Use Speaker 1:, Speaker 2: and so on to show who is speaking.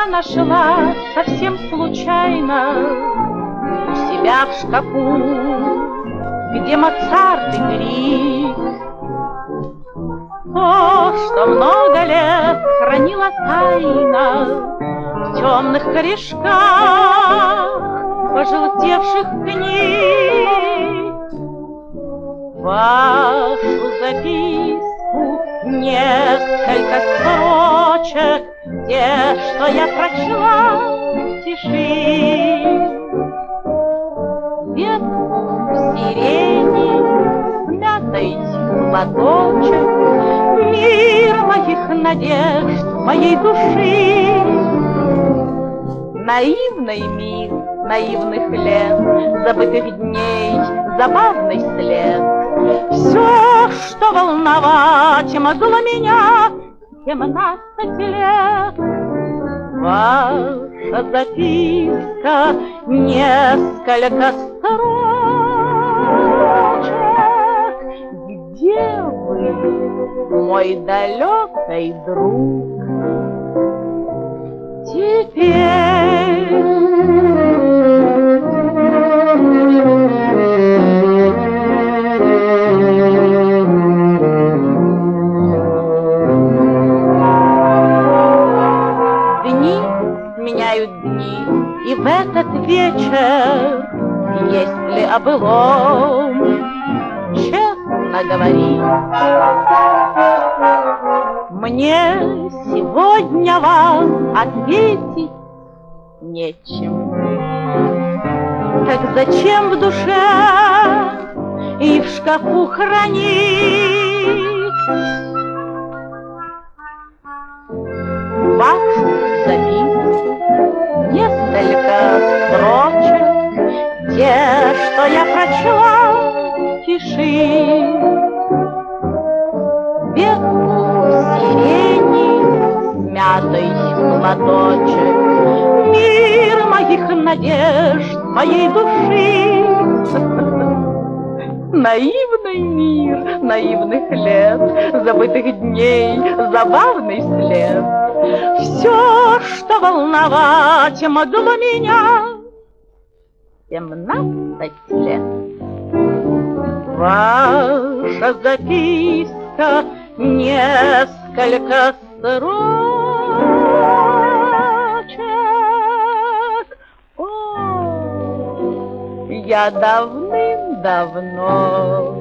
Speaker 1: нашла совсем случайно у себя в шкафу, где Моцарт и Грик. То, что много лет хранила тайна в темных корешках пожелтевших книг. Вашу записку, несколько строчек, те, что я прочла в тиши. Ветку сирени, смятой платочек, мир моих надежд, моей души. Наивный мир наивных лет, забытых дней, забавный след. Все, что волновать могло меня 17 лет. Ваша записка, несколько строчек. Где вы, мой далекий друг? Теперь дни сменяют дни, и в этот вечер, если о былом честно говорить, мне сегодня вам ответить нечем. Так зачем в душе и в шкафу хранить вашу записку, несколько строчек, те, что я прочла в тиши. Ветку сирени, смятый платочек, мир моих надежд, моей души. Наивный мир наивных лет, забытых дней, забавный след. Все, что волновать могло меня 17 лет. Ваша записка, несколько строчек. О, я давным-давно